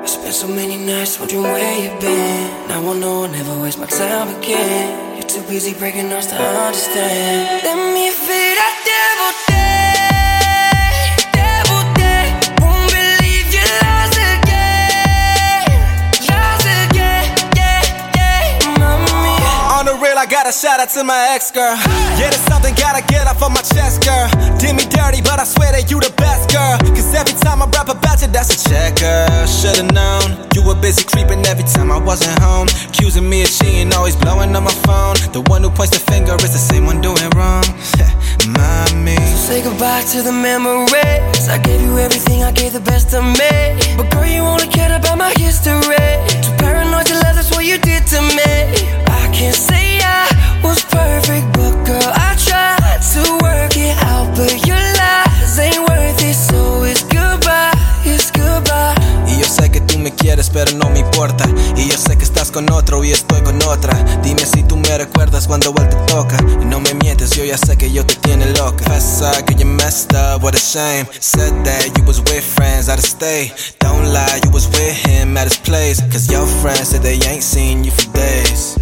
Spent so many nights wondering where you've been. Now I know I'll never waste my time again. You're too busy breaking us to understand. Let me feel that devil day, devil day. Won't believe you lost again, yeah, yeah, mommy. On the real, I got a shout out to my ex-girl. Yeah, there's something gotta get off of my chest, girl. Did me dirty, but I swear that you the best, girl. Cause every time I rap about you, that's a check, girl. Should've known you were busy creeping every time I wasn't home, accusing me of cheating, always blowing up my phone. The one who points the finger is the same one doing wrong. Mommy, so say goodbye to the memories. I gave you everything, I gave the best of me. But girl, you only cared about my history. Too paranoid to love, that's what you did to me. I can't say I was perfect, but girl, I tried to work it out. But your lies ain't worth it, so it's goodbye, it's goodbye. y yo sé que tú me quieres, pero no me importa. Y yo sé que estás con otro y estoy con otra. Dime si tú me recuerdas cuando él te toca. Y no me mientes, yo ya sé que yo te tiene loca. Confess que you messed up, what a shame. Said that you was with friends out of state. Don't lie, you was with him at his place. Cause your friends said they ain't seen you for days.